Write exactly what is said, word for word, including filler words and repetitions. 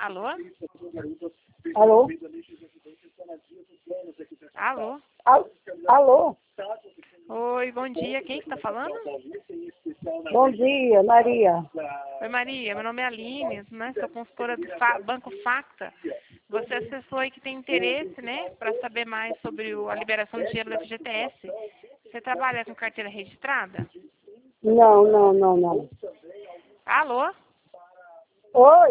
Alô? Alô? Alô? Al- Alô? Oi, bom dia. Quem está falando? Bom dia, Maria. Oi, Maria. Meu nome é Aline, né? Sou consultora do Fa- Banco Facta. Você acessou aí que tem interesse, né? Para saber mais sobre o- a liberação de dinheiro do F G T S. Você trabalha com carteira registrada? Não, não, não, não. Alô? Oi?